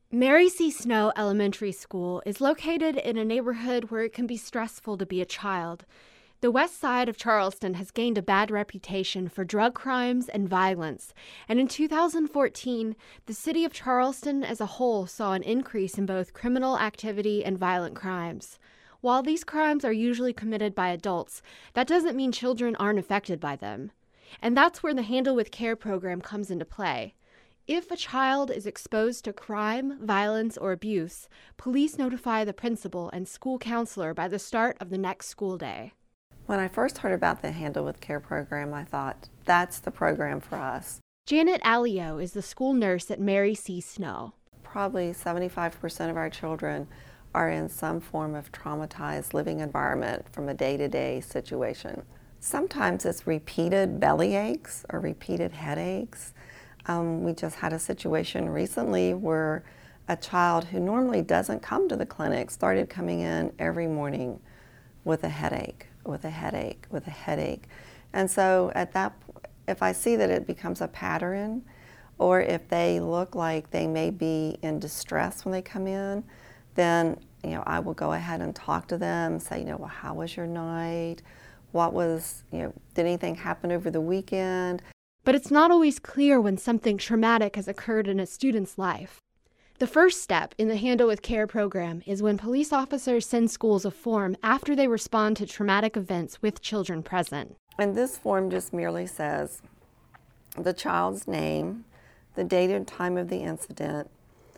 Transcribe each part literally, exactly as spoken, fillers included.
Mary C. Snow Elementary School is located in a neighborhood where it can be stressful to be a child. The west side of Charleston has gained a bad reputation for drug crimes and violence, and in two thousand fourteen, the city of Charleston as a whole saw an increase in both criminal activity and violent crimes. While these crimes are usually committed by adults, that doesn't mean children aren't affected by them. And that's where the Handle with Care program comes into play. If a child is exposed to crime, violence, or abuse, police notify the principal and school counselor by the start of the next school day. When I first heard about the Handle with Care program, I thought, that's the program for us. Janet Alio is the school nurse at Mary C. Snow. Probably seventy-five percent of our children are in some form of traumatized living environment from a day-to-day situation. Sometimes it's repeated belly aches or repeated headaches. Um, we just had a situation recently where a child who normally doesn't come to the clinic started coming in every morning with a headache, with a headache, with a headache. And so at that, if I see that it becomes a pattern, or if they look like they may be in distress when they come in, then you know I will go ahead and talk to them, say, you know, well, how was your night? What was, you know, did anything happen over the weekend? But it's not always clear when something traumatic has occurred in a student's life. The first step in the Handle with Care program is when police officers send schools a form after they respond to traumatic events with children present. And this form just merely says the child's name, the date and time of the incident,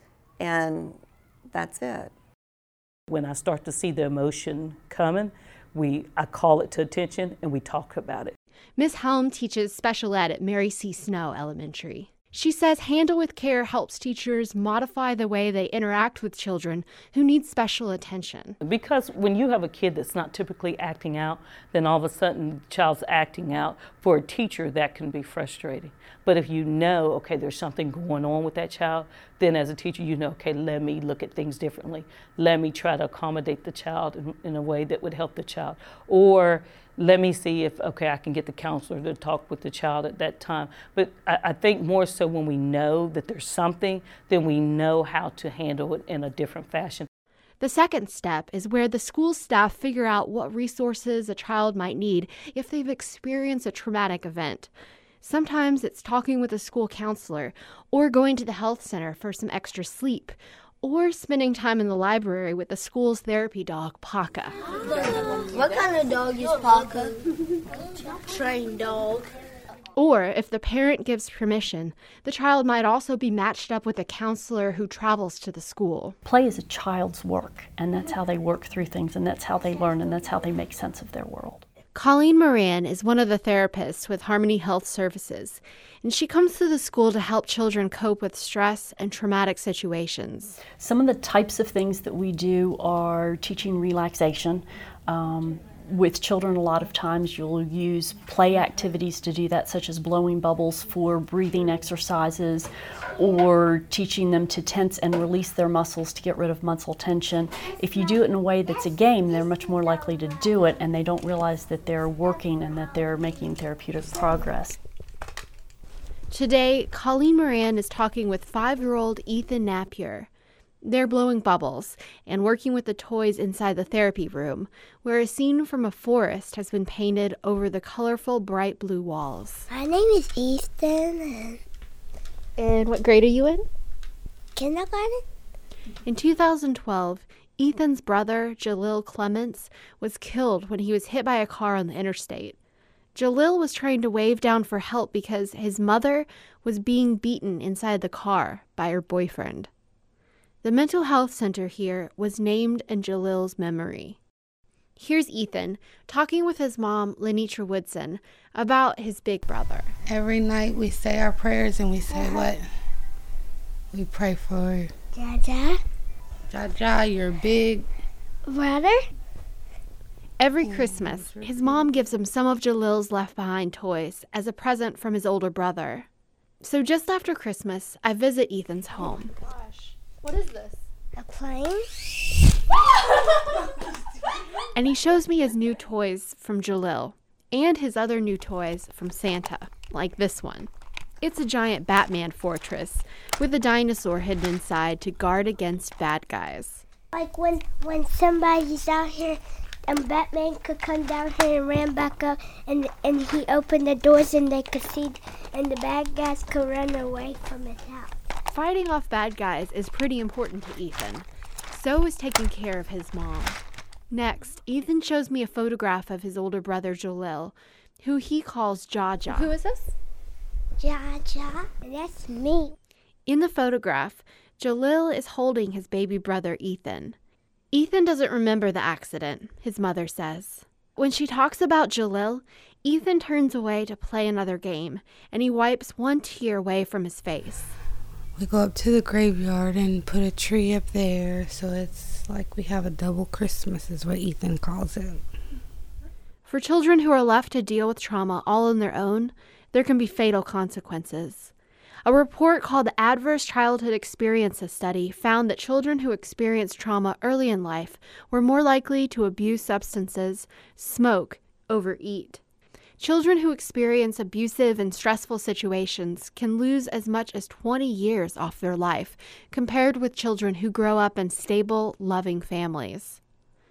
and that's it. When I start to see the emotion coming, we I call it to attention and we talk about it. Miz Helm teaches special ed at Mary C. Snow Elementary. She says Handle with Care helps teachers modify the way they interact with children who need special attention. Because when you have a kid that's not typically acting out, then all of a sudden the child's acting out. For a teacher, that can be frustrating. But if you know, okay, there's something going on with that child, then as a teacher, you know, okay, let me look at things differently. Let me try to accommodate the child in, in a way that would help the child. Or let me see if, okay, I can get the counselor to talk with the child at that time. But I, I think more so when we know that there's something, then we know how to handle it in a different fashion. The second step is where the school staff figure out what resources a child might need if they've experienced a traumatic event. Sometimes it's talking with a school counselor, or going to the health center for some extra sleep, or spending time in the library with the school's therapy dog, Paca. What kind of dog is Paca? Trained dog. Or, if the parent gives permission, the child might also be matched up with a counselor who travels to the school. Play is a child's work, and that's how they work through things, and that's how they learn, and that's how they make sense of their world. Colleen Moran is one of the therapists with Harmony Health Services, and she comes to the school to help children cope with stress and traumatic situations. Some of the types of things that we do are teaching relaxation. Um, with children, a lot of times you'll use play activities to do that, such as blowing bubbles for breathing exercises, or teaching them to tense and release their muscles to get rid of muscle tension. If you do it in a way that's a game, they're much more likely to do it, and they don't realize that they're working and that they're making therapeutic progress. Today, Colleen Moran is talking with five-year-old Ethan Napier. They're blowing bubbles and working with the toys inside the therapy room, where a scene from a forest has been painted over the colorful bright blue walls. My name is Ethan. And what grade are you in? Kindergarten. In two thousand twelve, Ethan's brother, Jalil Clements, was killed when he was hit by a car on the interstate. Jalil was trying to wave down for help because his mother was being beaten inside the car by her boyfriend. The mental health center here was named in Jalil's memory. Here's Ethan talking with his mom, Lenitra Woodson, about his big brother. Every night we say our prayers and we say what? We pray for Jaja. Jaja, your big brother. Every Christmas, his mom gives him some of Jalil's left-behind toys as a present from his older brother. So just after Christmas, I visit Ethan's home. Oh my gosh. What is this? A plane? And he shows me his new toys from Jalil and his other new toys from Santa, like this one. It's a giant Batman fortress with a dinosaur hidden inside to guard against bad guys. Like when, when somebody's out here, and Batman could come down here and ran back up, and, and he opened the doors and they could see, and the bad guys could run away from his house. Fighting off bad guys is pretty important to Ethan. So is taking care of his mom. Next, Ethan shows me a photograph of his older brother Jalil, who he calls Jaja. Who is this? Jaja, that's me. In the photograph, Jalil is holding his baby brother Ethan. Ethan doesn't remember the accident, his mother says. When she talks about Jalil, Ethan turns away to play another game, and he wipes one tear away from his face. We go up to the graveyard and put a tree up there, so it's like we have a double Christmas, is what Ethan calls it. For children who are left to deal with trauma all on their own, there can be fatal consequences. A report called the Adverse Childhood Experiences Study found that children who experienced trauma early in life were more likely to abuse substances, smoke, overeat. Children who experience abusive and stressful situations can lose as much as twenty years off their life, compared with children who grow up in stable, loving families.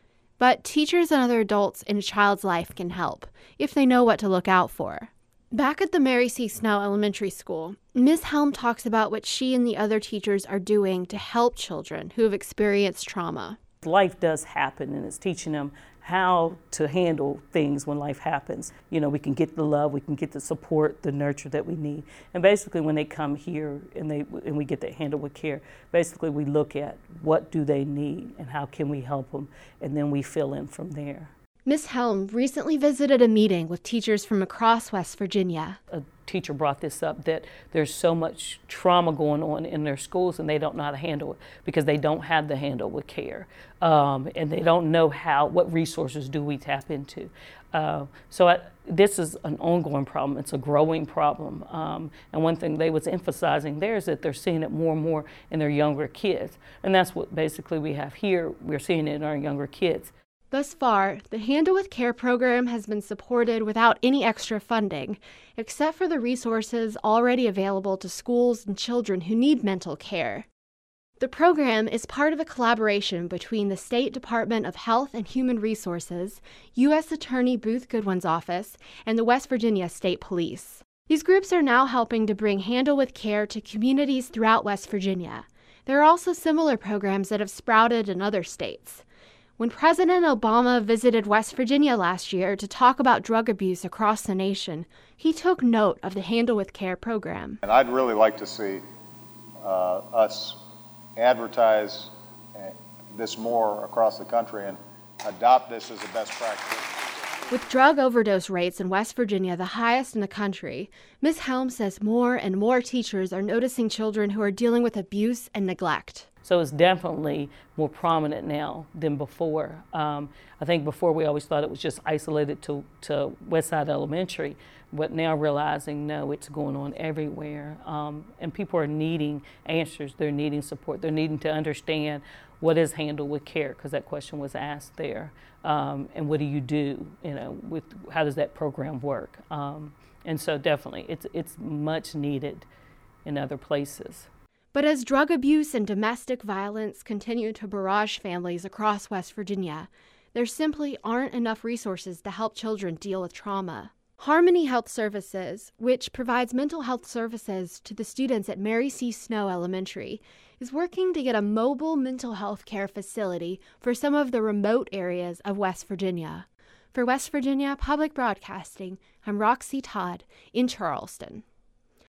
But teachers and other adults in a child's life can help, if they know what to look out for. Back at the Mary C. Snow Elementary School, Miz Helm talks about what she and the other teachers are doing to help children who have experienced trauma. Life does happen, and it's teaching them how to handle things when life happens. You know, we can get the love, we can get the support, the nurture that we need. And basically when they come here and they and we get that handled with care, basically we look at what do they need and how can we help them, and then we fill in from there. Miz Helm recently visited a meeting with teachers from across West Virginia. A teacher brought this up, that there's so much trauma going on in their schools and they don't know how to handle it because they don't have the handle with care. Um, and they don't know how, what resources do we tap into. Uh, so I, this is an ongoing problem. It's a growing problem. Um, and one thing they was emphasizing there is that they're seeing it more and more in their younger kids. And that's what basically we have here. We're seeing it in our younger kids. Thus far, the Handle with Care program has been supported without any extra funding, except for the resources already available to schools and children who need mental care. The program is part of a collaboration between the State Department of Health and Human Resources, U S Attorney Booth Goodwin's office, and the West Virginia State Police. These groups are now helping to bring Handle with Care to communities throughout West Virginia. There are also similar programs that have sprouted in other states. When President Obama visited West Virginia last year to talk about drug abuse across the nation, he took note of the Handle with Care program. And I'd really like to see uh, us advertise this more across the country and adopt this as a best practice. With drug overdose rates in West Virginia the highest in the country, Miz Helm says more and more teachers are noticing children who are dealing with abuse and neglect. So it's definitely more prominent now than before. Um, I think before we always thought it was just isolated to, to Westside Elementary, but now realizing, no, it's going on everywhere. Um, and people are needing answers, they're needing support, they're needing to understand what is handled with care, because that question was asked there. Um, and what do you do, you know, with, how does that program work? Um, and so definitely, it's, it's much needed in other places. But as drug abuse and domestic violence continue to barrage families across West Virginia, there simply aren't enough resources to help children deal with trauma. Harmony Health Services, which provides mental health services to the students at Mary C. Snow Elementary, is working to get a mobile mental health care facility for some of the remote areas of West Virginia. For West Virginia Public Broadcasting, I'm Roxy Todd in Charleston.